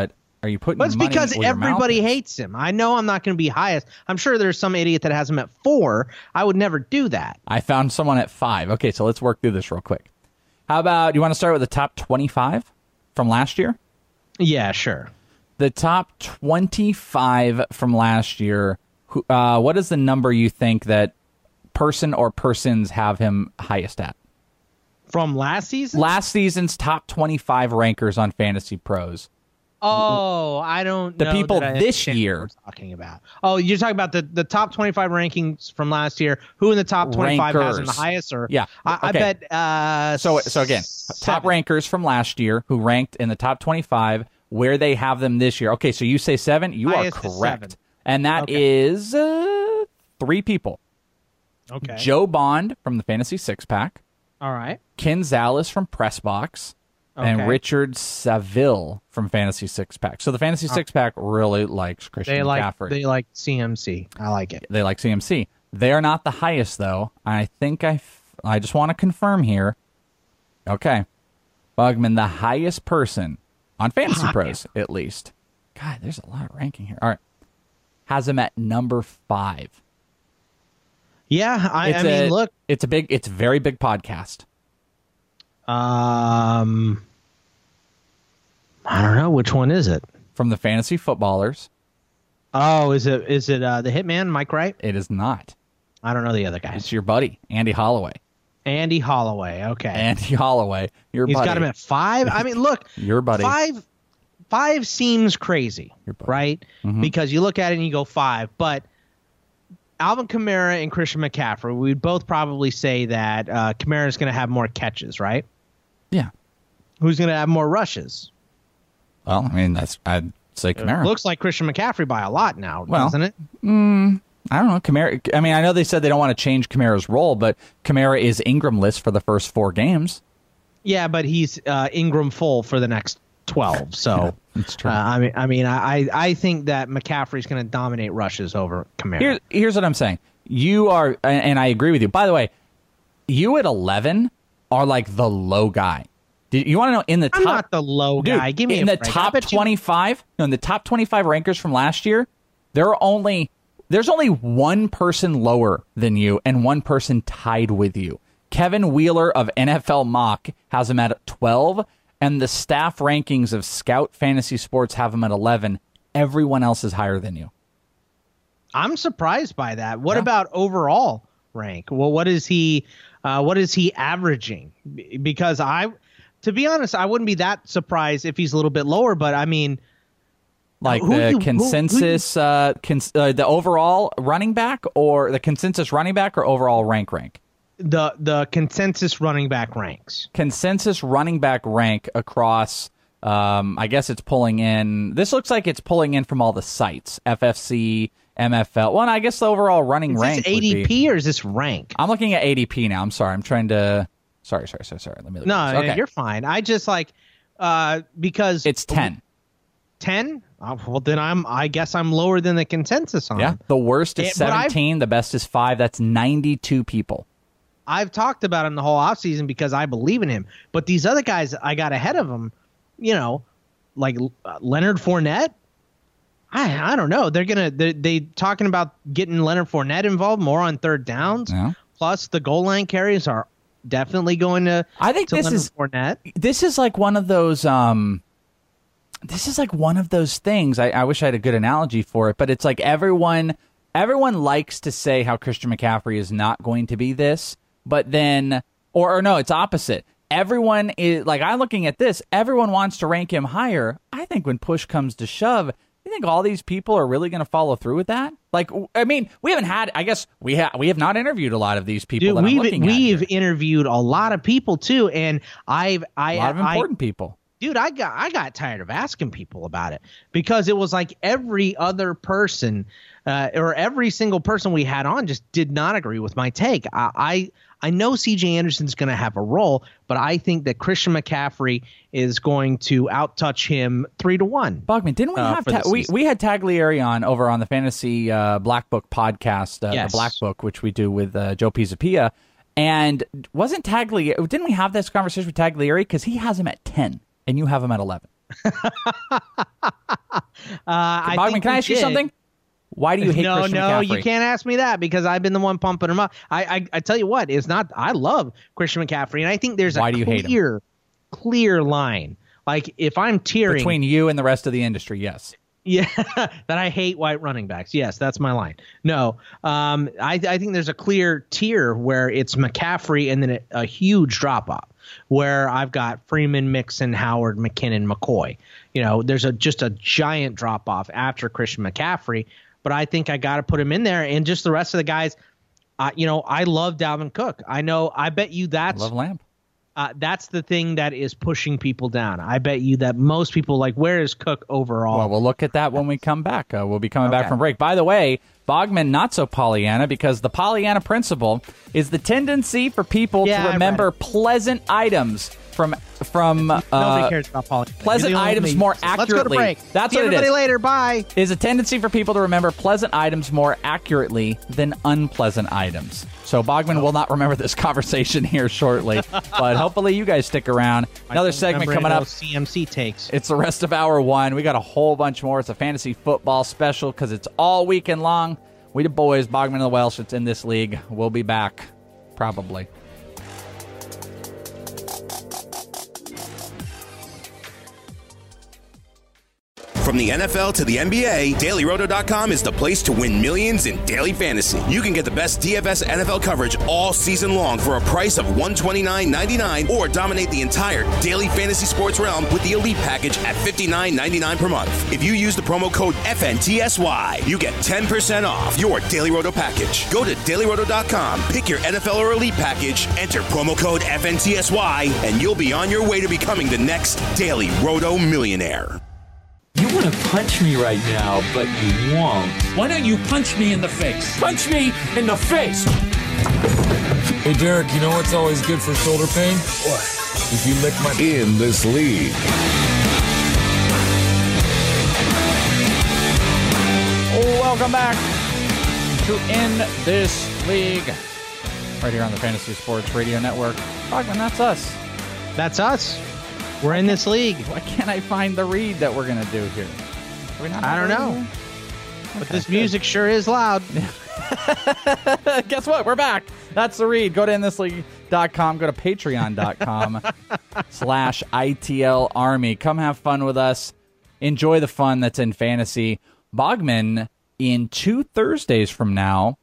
are you putting?
But it's
money
because
where your mouth
everybody
is?
hates him. I know I'm not going to be highest. I'm sure there's some idiot that has him at 4. I would never do that.
I found someone at 5. Okay, so let's work through this real quick. How about you want to start with the top 25 from last year?
Yeah, sure.
The top 25 from last year. What is the number you think that person or persons have him highest at?
From last season?
Last season's top 25 rankers on Fantasy Pros.
Oh, I don't know.
The people
that I
this
understand
year.
what we're talking about. Oh, you're talking about the top 25 rankings from last year. Who in the top 25 has him the
Rankers.
highest? Or
Yeah.
I
Okay.
bet.
So again, top rankers from last year who ranked in the top 25, where they have them this year. Okay, so you say 7. You
Highest
are
is
correct.
7.
And that is 3 people.
Okay.
Joe Bond from the Fantasy Six Pack,
All right.
Ken Zales from Pressbox, and
Okay.
Richard Saville from Fantasy Six Pack. So the Fantasy Six Pack really likes Christian McCaffrey.
They like CMC. I like it.
They like CMC. They are not the highest, though. I think I just want to confirm here. Okay. Bugman, the highest person on Fantasy Pros, at least. God, there's a lot of ranking here. All right. Has him at number 5.
Yeah, I mean, look.
It's a very big podcast.
I don't know, which one is it?
From the Fantasy Footballers.
Oh, is it the Hitman, Mike Wright?
It is not.
I don't know the other guys.
It's your buddy, Andy Holloway.
Andy Holloway. Okay.
Andy Holloway, your
He's
buddy.
got him at 5. I mean, look.
Your buddy.
5 seems crazy, right?
Mm-hmm.
Because you look at it and you go 5, but Alvin Kamara and Christian McCaffrey, we'd both probably say that Kamara is going to have more catches, right?
Yeah.
Who's going to have more rushes?
Well, I mean, I'd say Kamara.
Looks like Christian McCaffrey by a lot now,
Well,
doesn't it?
I don't know. Kamara. I mean, I know they said they don't want to change Kamara's role, but Kamara is Ingram-less for the first 4 games.
Yeah, but he's Ingram full for the next 12. So
Yeah, that's true.
I think that McCaffrey's going to dominate rushes over Kamara.
Here's what I'm saying. You are, and I agree with you. By the way, you at 11 are like the low guy. You want to know in the top?
I'm not the low guy. Give me
in
a
the
break.
top 25. No, in the top 25 rankers from last year, there's only one person lower than you and one person tied with you. Kevin Wheeler of NFL Mock has him at 12, and the staff rankings of Scout Fantasy Sports have him at 11. Everyone else is higher than you.
I'm surprised by that. What about overall rank? Well, what is he averaging? Because to be honest, I wouldn't be that surprised if he's a little bit lower, but I mean,
like the consensus, the overall running back, or the consensus running back, or overall rank?
The consensus running back ranks.
Consensus running back rank across. I guess it's pulling in. This looks like it's pulling in from all the sites. FFC, MFL. Well, and I guess the overall running rank.
Is this ADP or is this rank?
I'm looking at ADP now. I'm sorry. I'm trying to. Sorry. Let me look.
No,
at this. Okay.
you're fine. I just because
it's 10.
10? Well, then I guess I'm lower than the consensus on.
Yeah. The worst is 17. The best is 5. That's 92 people.
I've talked about him the whole offseason because I believe in him. But these other guys I got ahead of him, like Leonard Fournette. I don't know. They talking about getting Leonard Fournette involved more on third downs.
Yeah.
Plus the goal line carries are definitely going to.
I think
this is Fournette.
This is like one of those. This is like one of those things. I wish I had a good analogy for it, but it's like everyone likes to say how Christian McCaffrey is not going to be this, but then, or no, it's opposite. Everyone is like, I'm looking at this. Everyone wants to rank him higher. I think when push comes to shove, you think all these people are really going to follow through with that? Like, I mean, we haven't had. I guess we have not interviewed a lot of these people.
Dude,
that I'm looking at
we've
here.
interviewed a lot of people too, and a
lot of important people.
Dude, I got tired of asking people about it because it was like every other person or every single person we had on just did not agree with my take. I know C.J. Anderson's going to have a role, but I think that Christian McCaffrey is going to outtouch him 3-1.
Bugman, didn't we have we had Taglieri on over on the Fantasy Black Book podcast,
Yes.
the Black Book, which we do with Joe Pisapia, and didn't we have this conversation with Taglieri because he has him at 10 and you have him at 11? Bogman, can I ask you something? Why do you hate Christian McCaffrey?
No, you can't ask me that because I've been the one pumping him up. I tell you what, it's not. I love Christian McCaffrey, and I think there's a clear line. Like if I'm tiering
between you and the rest of the industry, yes.
Yeah, that I hate white running backs. Yes, that's my line. No, I think there's a clear tier where it's McCaffrey and then a huge drop off where I've got Freeman, Mixon, Howard, McKinnon, McCoy. You know, there's just a giant drop off after Christian McCaffrey, but I think I got to put him in there, and just the rest of the guys. I love Dalvin Cook. I bet you that's
love Lamb.
That's the thing that is pushing people down. I bet you that most people where is Cook overall?
Well, we'll look at that when we come back. We'll be coming back from break. By the way, Bogman, not so Pollyanna, because the Pollyanna principle is the tendency for people to remember pleasant items from
nobody cares about Pollyanna.
Pleasant items more accurately.
Let's go to break.
That's
See
what
everybody
it is.
Later. Bye.
Is a tendency for people to remember pleasant items more accurately than unpleasant items. So Bogman will not remember this conversation here shortly, but hopefully you guys stick around. Another segment coming up.
CMC takes.
It's the rest of hour one. We got a whole bunch more. It's a fantasy football special because it's all weekend long. We the boys, Bogman and the Welsh. It's in this league. We'll be back, probably.
From the NFL to the NBA, DailyRoto.com is the place to win millions in daily fantasy. You can get the best DFS NFL coverage all season long for a price of $129.99 or dominate the entire daily fantasy sports realm with the Elite Package at $59.99 per month. If you use the promo code FNTSY, you get 10% off your Daily Roto package. Go to DailyRoto.com, pick your NFL or Elite Package, enter promo code FNTSY, and you'll be on your way to becoming the next Daily Roto millionaire.
You want to punch me right now, but you won't.
Why don't you punch me in the face? Punch me in the face!
Hey, Derek, you know what's always good for shoulder pain?
What?
If you lick my...
In this league.
Welcome back to In This League. Right here on the Fantasy Sports Radio Network. Bogman, that's us.
That's us. We're in this league.
Why can't I find the read that we're going to do here?
I don't know. But this music sure is loud.
Guess what? We're back. That's the read. Go to inthisleague.com. Go to patreon.com/ITL Army. Come have fun with us. Enjoy the fun that's in fantasy. Bogman, in 2 Thursdays from now,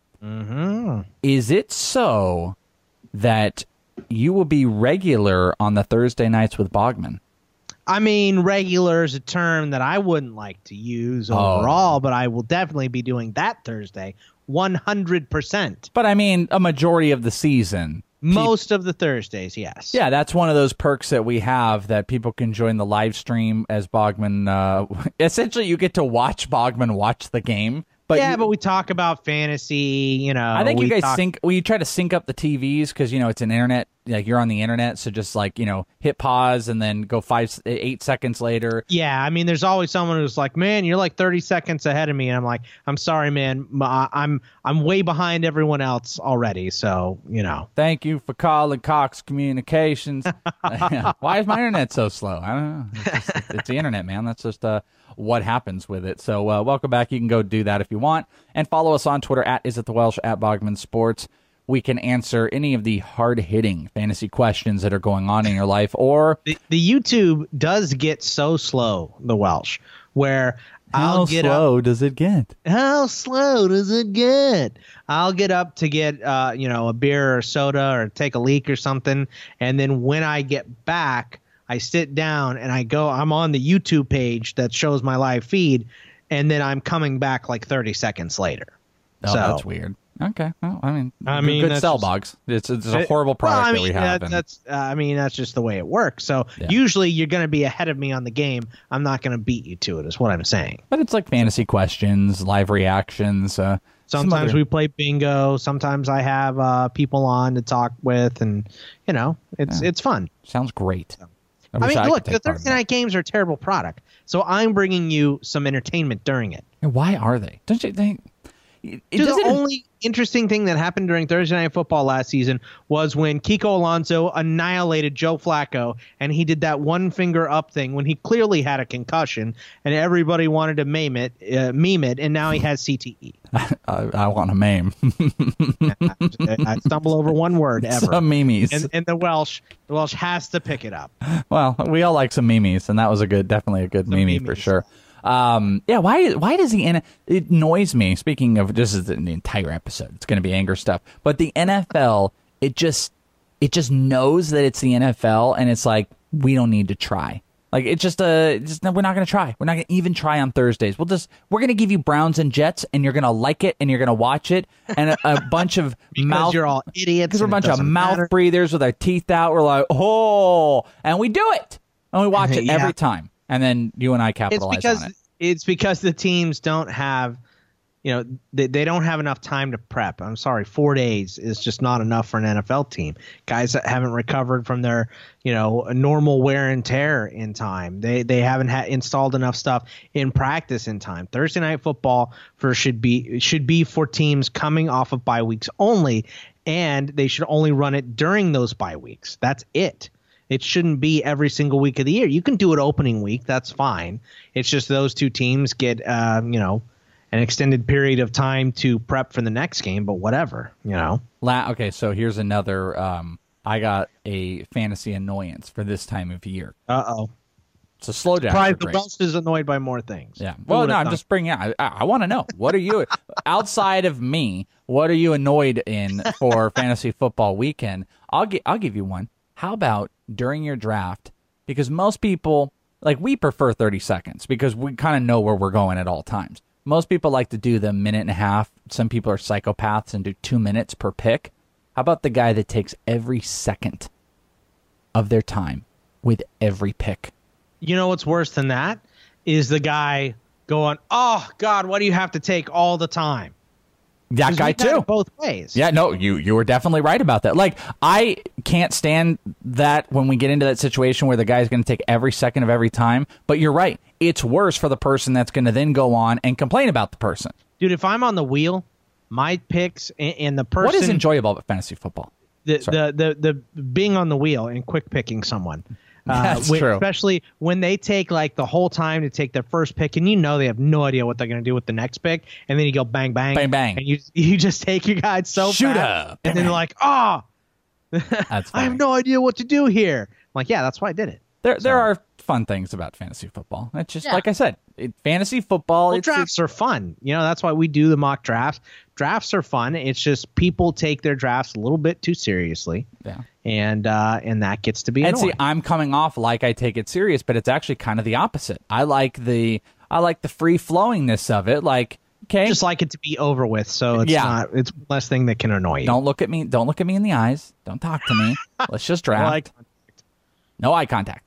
is it so that you will be regular on the Thursday nights with Bogman?
I mean, regular is a term that I wouldn't like to use overall, but I will definitely be doing that Thursday, 100%.
But I mean, a majority of the season.
Most of the Thursdays, yes.
Yeah, that's one of those perks that we have that people can join the live stream as Bogman. Essentially, you get to watch Bogman watch the game. But
but we talk about fantasy, you know.
I think you guys you try to sync up the TVs because, you know, it's an internet, like you're on the internet. So just like, you know, hit pause and then go 8 seconds later.
Yeah. I mean, there's always someone who's like, man, you're like 30 seconds ahead of me. And I'm like, I'm sorry, man. I'm way behind everyone else already. So, you know.
Thank you for calling Cox Communications. Why is my internet so slow? I don't know. It's the internet, man. That's just what happens with it. So welcome back. You can go do that if you want. And follow us on Twitter at @IsItTheWelsh, @BogmanSports. We can answer any of the hard-hitting fantasy questions that are going on in your life. Or
the YouTube does get so slow, the Welsh, where
How slow does it get?
How slow does it get? I'll get up to get a beer or soda or take a leak or something. And then when I get back, I sit down and I'm on the YouTube page that shows my live feed, and then I'm coming back like 30 seconds later.
Oh, so, that's weird. Okay. Well, I mean good sell, Boggs. It's a horrible product that we have.
That's just the way it works. So usually you're going to be ahead of me on the game. I'm not going to beat you to it, is what I'm saying.
But it's like fantasy questions, live reactions.
Sometimes we play bingo. Sometimes I have people on to talk with, and it's fun.
Sounds great.
I mean, look, the Thursday night games are a terrible product. So I'm bringing you some entertainment during it.
And why are they? Don't you think?
The interesting thing that happened during Thursday Night Football last season was when Kiko Alonso annihilated Joe Flacco, and he did that one finger up thing when he clearly had a concussion, and everybody wanted to meme it, and now he has CTE.
I want to meme.
I stumble over one word ever.
Some memes.
And the Welsh has to pick it up.
Well, we all like some memes, and that was definitely a good meme for sure. Why does it annoys me, speaking of just the entire episode, it's going to be anger stuff, but the NFL, it just knows that it's the NFL, and it's like, we don't need to try. Like, it's just we're not going to try. We're not going to even try on Thursdays. We're going to give you Browns and Jets, and you're going to like it, and you're going to watch it, and a bunch of
you're all idiots.
Because we're a bunch of mouth breathers with our teeth out. We're like, oh, and we do it, and we watch it every time. And then you and I capitalize on it.
It's because the teams don't have, they don't have enough time to prep. I'm sorry, 4 days is just not enough for an NFL team. Guys that haven't recovered from their, normal wear and tear in time. They haven't installed enough stuff in practice in time. Thursday Night Football should be for teams coming off of bye weeks only, and they should only run it during those bye weeks. That's it. It shouldn't be every single week of the year. You can do it opening week. That's fine. It's just those two teams get, an extended period of time to prep for the next game, but whatever,
Okay, so here's another, I got a fantasy annoyance for this time of year.
Uh-oh.
So slow down.
Surprised the Welsh is annoyed by more things.
Yeah. Well, no, I'm just bringing out. I want to know. What are you, outside of me, what are you annoyed in for fantasy football weekend? I'll give you one. How about during your draft? Because most people, we prefer 30 seconds because we kind of know where we're going at all times. Most people like to do the minute and a half. Some people are psychopaths and do 2 minutes per pick. How about the guy that takes every second of their time with every pick?
You know what's worse than that is the guy going, oh, God, why do you have to take all the time?
That guy too.
Both ways.
Yeah, no, you were definitely right about that. I can't stand that when we get into that situation where the guy's going to take every second of every time. But you're right. It's worse for the person that's going to then go on and complain about the person.
Dude, if I'm on the wheel, my picks and the person.
What is enjoyable about fantasy football?
The being on the wheel and quick picking someone.
That's true.
Especially when they take the whole time to take their first pick, and they have no idea what they're going to do with the next pick, and then you go bang bang
bang bang,
and you just take your guy so
shoot
fast,
up,
and then they're like, oh,
that's
I have no idea what to do here. I'm like, yeah, that's why I did it.
There are fun things about fantasy football. It's just like I said, fantasy football.
Drafts are fun. That's why we do the mock drafts. Drafts are fun. It's just people take their drafts a little bit too seriously.
Yeah.
And that gets to be annoying.
And see, I'm coming off like I take it serious, but it's actually kind of the opposite. I like the free flowingness of it. Okay,
just like it to be over with. So it's not. It's less thing that can annoy you.
Don't look at me. Don't look at me in the eyes. Don't talk to me. Let's just draft. No eye contact.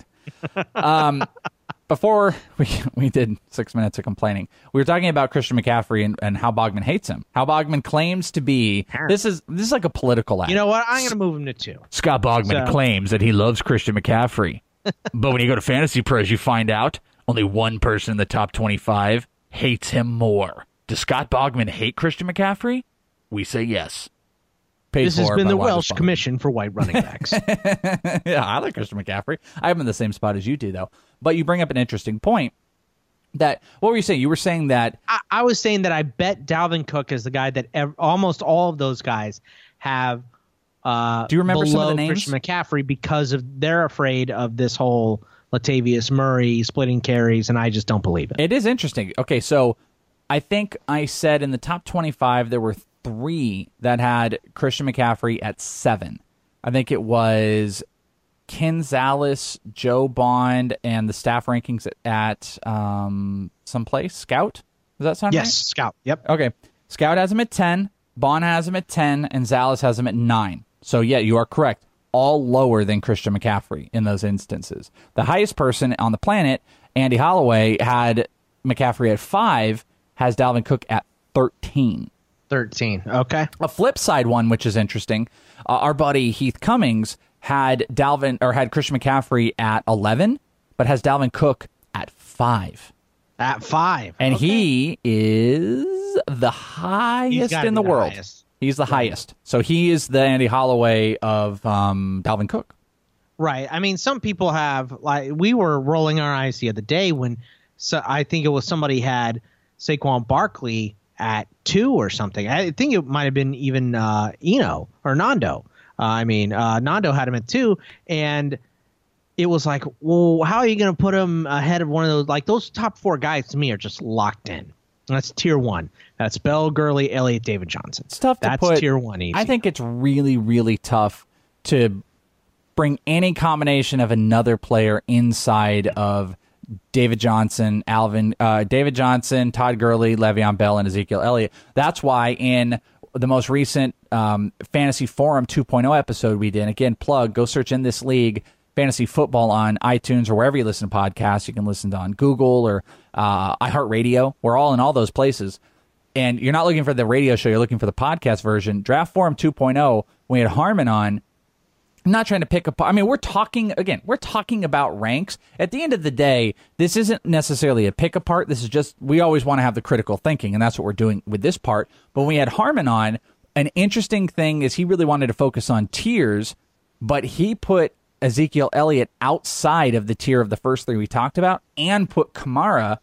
Before we did 6 minutes of complaining, we were talking about Christian McCaffrey and how Bogman hates him. How Bogman claims to be this is like a political ad.
You know what? I'm going to move him to 2.
Scott Bogman claims that he loves Christian McCaffrey, but when you go to Fantasy Pros, you find out only one person in the top 25 hates him more. Does Scott Bogman hate Christian McCaffrey? We say yes.
This has been the Welsh Commission for White Running Backs.
Yeah, I like Christian McCaffrey. I have him in the same spot as you do, though. But you bring up an interesting point. What were you saying? You were saying that...
I was saying that I bet Dalvin Cook is the guy that almost all of those guys have
do you remember some of the names?
Christian McCaffrey because they're afraid of this whole Latavius Murray splitting carries, and I just don't believe it.
It is interesting. Okay, so I think I said in the top 25 there were 3 that had Christian McCaffrey at 7. I think it was Ken Zales, Joe Bond, and the staff rankings at someplace. Scout? Does that sound right?
Yes, Scout. Yep.
Okay. Scout has him at 10, Bond has him at 10, and Zales has him at 9. So, yeah, you are correct. All lower than Christian McCaffrey in those instances. The highest person on the planet, Andy Holloway, had McCaffrey at 5, has Dalvin Cook at 13.
13. Okay.
A flip side one, which is interesting. Our buddy Heath Cummings had Christian McCaffrey at 11, but has Dalvin Cook at 5.
At 5.
And he is the highest in the world. He's the highest. So he is the Andy Holloway of Dalvin Cook.
Right. I mean, some people have, like, we were rolling our eyes the other day when I think it was somebody had Saquon Barkley at 2 or something. I think it might have been even Eno or Nando. Nando had him at 2, and it was like, well, how are you going to put him ahead of one of those? Like, those top 4 guys to me are just locked in. That's tier 1. That's Bell, Gurley, Elliott, David Johnson.
It's tough to put.
That's tier 1 easy.
I think it's really, really tough to bring any combination of another player inside of David Johnson, David Johnson, Todd Gurley, Le'Veon Bell, and Ezekiel Elliott. That's why in the most recent Fantasy Forum 2.0 episode we did, again, go search In This League Fantasy Football on iTunes or wherever you listen to podcasts. You can listen to on Google or iHeartRadio. We're all in all those places. And you're not looking for the radio show, you're looking for the podcast version. Draft Forum 2.0, we had Harmon on. I'm not trying to pick apart. I mean, we're talking about ranks. At the end of the day, this isn't necessarily a pick apart. This is just, we always want to have the critical thinking, and that's what we're doing with this part. But when we had Harmon on, an interesting thing is he really wanted to focus on tiers, but he put Ezekiel Elliott outside of the tier of the first 3 we talked about and put Kamara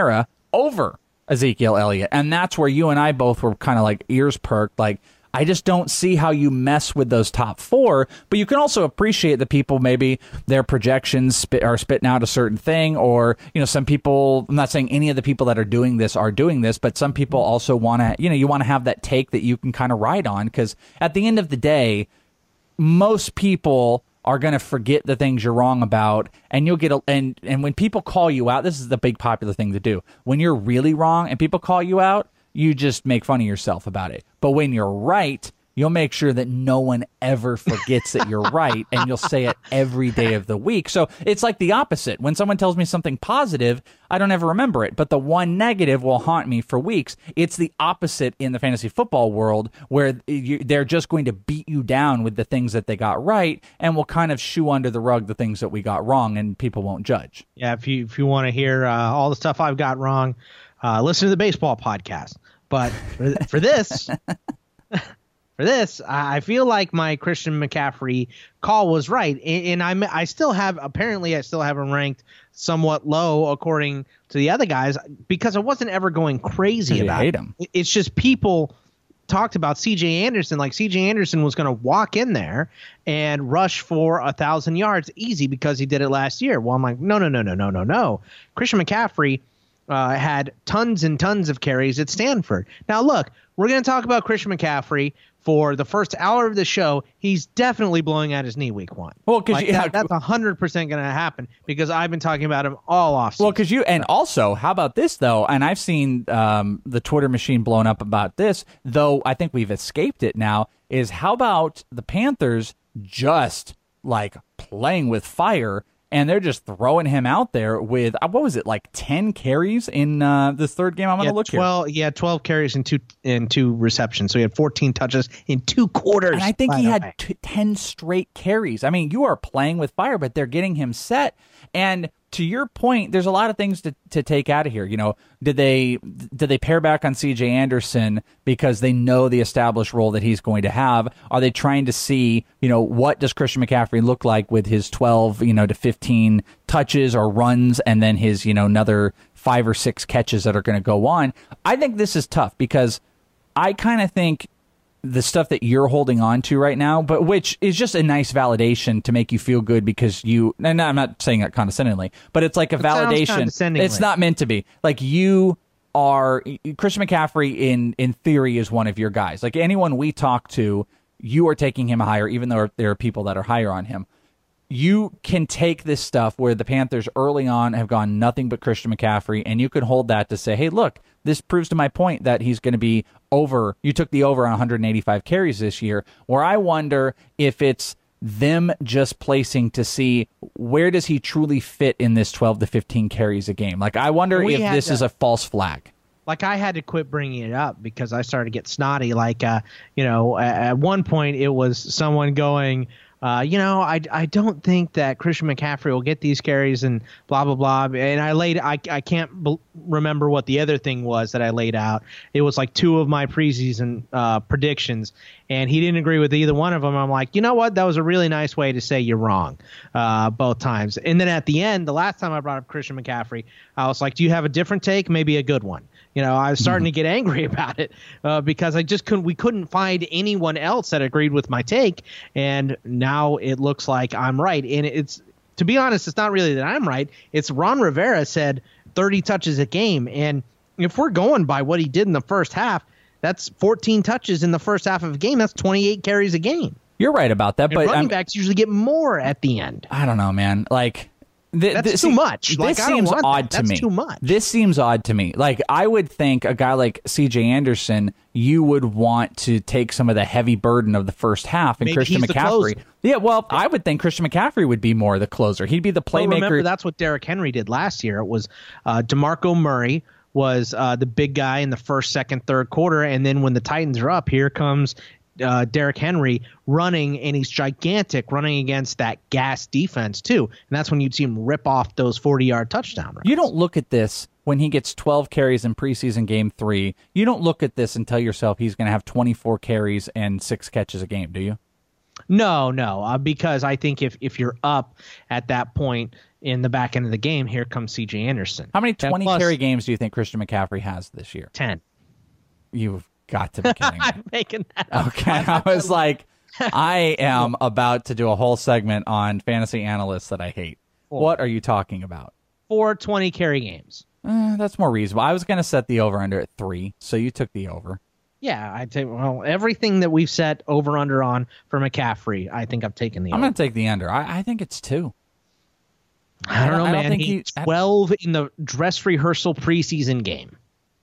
over Ezekiel Elliott. And that's where you and I both were kind of like ears perked, like, I just don't see how you mess with those top 4, but you can also appreciate the people, maybe their projections are spitting out a certain thing, or, some people, I'm not saying any of the people that are doing this, but some people also want to, you want to have that take that you can kind of ride on, because at the end of the day, most people are going to forget the things you're wrong about, and you'll get and when people call you out, this is the big popular thing to do. When you're really wrong and people call you out, you just make fun of yourself about it. But when you're right, you'll make sure that no one ever forgets that you're right, and you'll say it every day of the week. So it's like the opposite. When someone tells me something positive, I don't ever remember it, but the one negative will haunt me for weeks. It's the opposite in the fantasy football world, where they're just going to beat you down with the things that they got right, and will kind of shoo under the rug the things that we got wrong, and people won't judge.
Yeah, if you want to hear all the stuff I've got wrong, listen to the baseball podcast. But for this, I feel like my Christian McCaffrey call was right, and I still have him ranked somewhat low according to the other guys, because I wasn't ever going crazy about him. It's just people talked about C.J. Anderson, like C.J. Anderson was going to walk in there and rush for 1,000 yards easy because he did it last year. Well, I'm like, no. Christian McCaffrey had tons and tons of carries at Stanford. Now, look, we're going to talk about Christian McCaffrey for the first hour of the show. He's definitely blowing out his knee week 1.
Well, because
that's 100% going to happen, because I've been talking about him all offseason.
Well, because and also, how about this, though? And I've seen the Twitter machine blown up about this, though I think we've escaped it now, is how about the Panthers just, like, playing with fire, and they're just throwing him out there with, what was it, like 10 carries in the third game? I'm going to look
12, here. Yeah, 12 carries and two receptions. So he had 14 touches in 2 quarters.
And I think he had 10 straight carries. I mean, you are playing with fire, but they're getting him set. And to your point, there's a lot of things to take out of here. Did they pare back on C.J. Anderson because they know the established role that he's going to have? Are they trying to see, what does Christian McCaffrey look like with his 12, to 15 touches or runs, and then his, another 5 or 6 catches that are going to go on? I think this is tough, because I kind of think the stuff that you're holding on to right now, but which is just a nice validation to make you feel good, because and I'm not saying that condescendingly, but it's like a validation. It's not meant to be. Like, you are, Christian McCaffrey in theory is one of your guys. Like, anyone we talk to, you are taking him higher, even though there are people that are higher on him. You can take this stuff where the Panthers early on have gone nothing but Christian McCaffrey, and you can hold that to say, hey, look, this proves to my point that he's going to be over. You took the over on 185 carries this year, where I wonder if it's them just placing to see where does he truly fit in this 12 to 15 carries a game. Like, I wonder if this is a false flag.
Like, I had to quit bringing it up because I started to get snotty. Like, at one point it was someone going, I don't think that Christian McCaffrey will get these carries and blah, blah, blah. And I can't remember what the other thing was that I laid out. It was like 2 of my preseason predictions, and he didn't agree with either one of them. I'm like, you know what? That was a really nice way to say you're wrong both times. And then at the end, the last time I brought up Christian McCaffrey, I was like, do you have a different take? Maybe a good one. I was starting to get angry about it because we couldn't find anyone else that agreed with my take. And now it looks like I'm right. And to be honest, it's not really that I'm right. It's Ron Rivera said 30 touches a game. And if we're going by what he did in the first half, that's 14 touches in the first half of a game. That's 28 carries a game.
You're right about that. But
running backs usually get more at the end.
I don't know, man. Like,
that's too much.
This seems odd to me.
That's too much.
This seems odd to me. Like, I would think a guy like C.J. Anderson, you would want to take some of the heavy burden of the first half, and
maybe
Christian McCaffrey. Yeah, well, I would think Christian McCaffrey would be more the closer. He'd be the playmaker.
Well, remember, that's what Derrick Henry did last year. It was DeMarco Murray was the big guy in the first, second, third quarter, and then when the Titans are up, here comes Derrick Henry running, and he's gigantic, running against that gas defense too, and that's when you'd see him rip off those 40-yard touchdown runs.
You don't look at this when he gets 12 carries in preseason game 3. You don't look at this and tell yourself he's going to have 24 carries and 6 catches a game, do you?
No, because I think if you're up at that point in the back end of the game, here comes C.J. Anderson.
How many 20-carry games do you think Christian McCaffrey has this year?
10.
You've got to be kidding me.
I'm making that up.
Okay, I was like, I am about to do a whole segment on fantasy analysts that I hate. 4. What are you talking about?
4 20-carry games.
That's more reasonable. I was going to set the over-under at 3, so you took the over.
Yeah, I'd say, everything that we've set over-under on for McCaffrey, I think I've taken the over.
I'm going to take the under. I think it's 2.
I don't know, man. He's 12 in the dress rehearsal preseason game.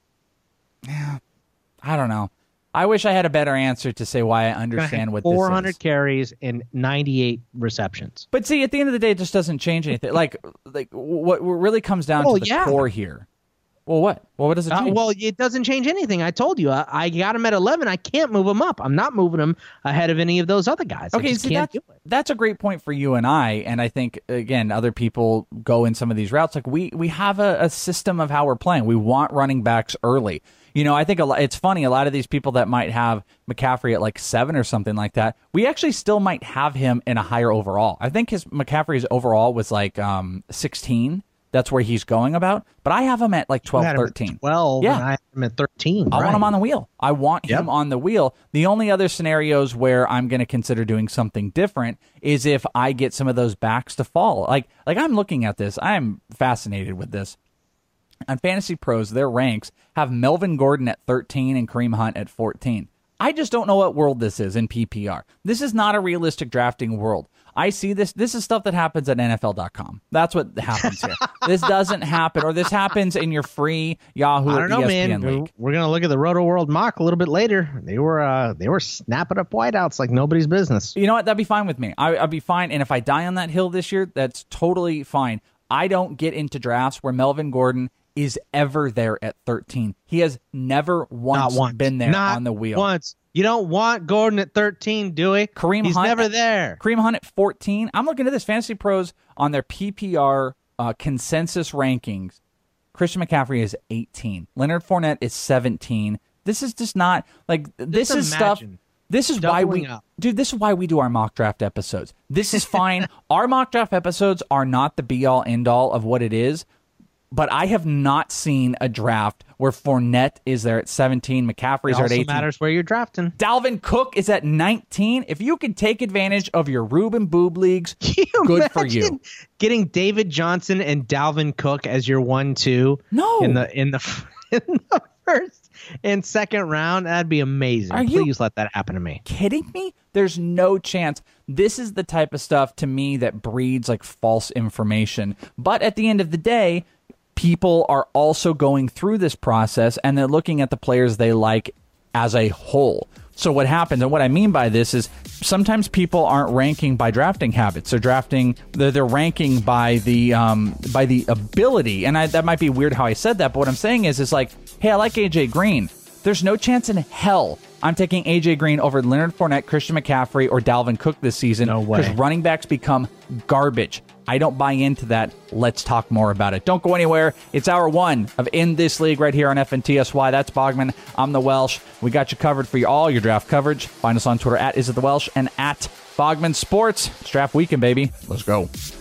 Yeah. I don't know. I wish I had a better answer to say why I understand what this is.
400 carries and 98 receptions.
But see, at the end of the day, it just doesn't change anything. like what really comes down to the core here. Well, what? Well, what does it change?
It doesn't change anything. I told you. I got him at 11. I can't move him up. I'm not moving him ahead of any of those other guys.
Okay, that's a great point for you and I think, again, other people go in some of these routes. Like, we have a system of how we're playing. We want running backs early. I think it's funny. A lot of these people that might have McCaffrey at like 7 or something like that, we actually still might have him in a higher overall. I think McCaffrey's overall was like 16. That's where he's going about. But I have him at like 12, 13.
12,
yeah.
And I have him at 13.
I want him on the wheel. I want him on the wheel. The only other scenarios where I'm going to consider doing something different is if I get some of those backs to fall. Like I'm looking at this. I'm fascinated with this. On Fantasy Pros, their ranks have Melvin Gordon at 13 and Kareem Hunt at 14. I just don't know what world this is in PPR. This is not a realistic drafting world. I see this. This is stuff that happens at NFL.com. That's what happens here. This doesn't happen, or this happens in your free Yahoo or ESPN league.
We're going to look at the Roto World mock a little bit later. They were snapping up wideouts like nobody's business.
You know what? That'd be fine with me. I'd be fine. And if I die on that hill this year, that's totally fine. I don't get into drafts where Melvin Gordon is ever there at 13. He has never once been there on the wheel.
Once. You don't want Gordon at 13, do we?
He's
never there.
Kareem Hunt at 14. I'm looking at this. Fantasy Pros on their PPR consensus rankings. Christian McCaffrey is 18. Leonard Fournette is 17. This is just not like this is stuff. This is why this is why we do our mock draft episodes. This is fine. Our mock draft episodes are not the be all end all of what it is. But I have not seen a draft where Fournette is there at 17, McCaffrey's at 18.
It also matters where you're drafting.
Dalvin Cook is at 19. If you can take advantage of your Rube and Boob leagues, good for you.
Getting David Johnson and Dalvin Cook as your 1-2 in the first and second round, that'd be amazing. Please let that happen to me.
Kidding me? There's no chance. This is the type of stuff to me that breeds like false information. But at the end of the day, people are also going through this process and they're looking at the players they like as a whole. So what happens, and what I mean by this is sometimes people aren't ranking by drafting habits. They're ranking by the ability. And that might be weird how I said that, but what I'm saying is like, hey, I like AJ Green. There's no chance in hell I'm taking A.J. Green over Leonard Fournette, Christian McCaffrey, or Dalvin Cook this season.
No way.
Because running backs become garbage. I don't buy into that. Let's talk more about it. Don't go anywhere. It's hour 1 of In This League right here on FNTSY. That's Bogman. I'm the Welsh. We got you covered for all your draft coverage. Find us on Twitter at IsItTheWelsh and at Bogman Sports. It's draft weekend, baby. Let's go.